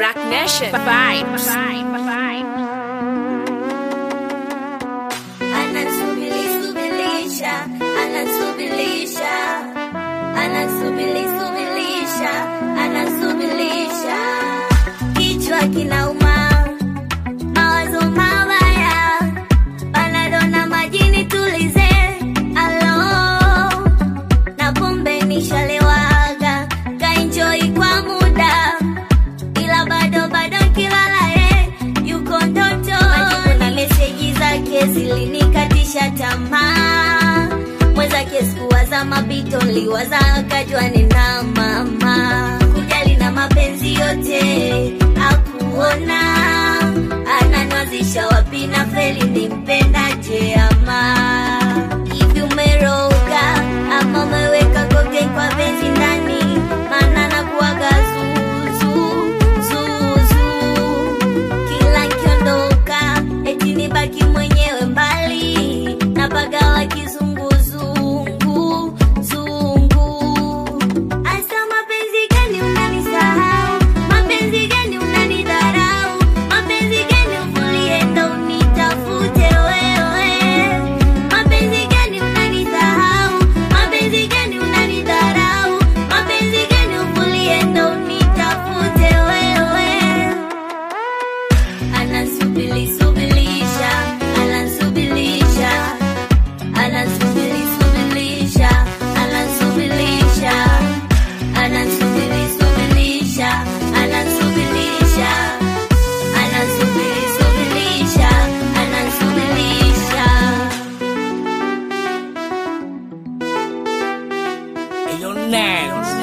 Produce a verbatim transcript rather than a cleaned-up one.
Rock Nation vibes. Anasubiri subirisha, anasubirisha, anasubiri subirisha, anasubirisha. Kichwa kinauma, mawazo mabaya, panado na majini tulize. Alo, na pombe nishalewaga, kaenjoy kwa muda, ila bado bado kilala ye, yuko ndoto. Majibu na meseji zake zilinikatisha tamaa, mwenzake sikuwaza mapito, niliwaza akajua nina mama. Kujali na mapenzi yote hakuona, ananwazisha wapi na feli nimpendaje ama. Hivi umeroga ama umeweka koke kwa penzi ndani, maana nakuwaga zuzu, zuzu. Kila nkiondoka eti nibaki mwenyewe mbali, napagawa kizunguzungu, zungu. Asa mapenzi gani unanisahau, mapenzi gani unanidharau, mapenzi gani ufulie ndo unitafute wewe. Mapenzi gani unanisahau, mapenzi gani unanidharau, mapenzi gani ufulie ndo unitafute wewe. Anasubiri subirisha, anasubirisha, anasubiri subirisha, anasubirisha, anasubiri subirisha, anasubirisha, anasubiri subirisha, anasubirisha. Hey, yo, Nance.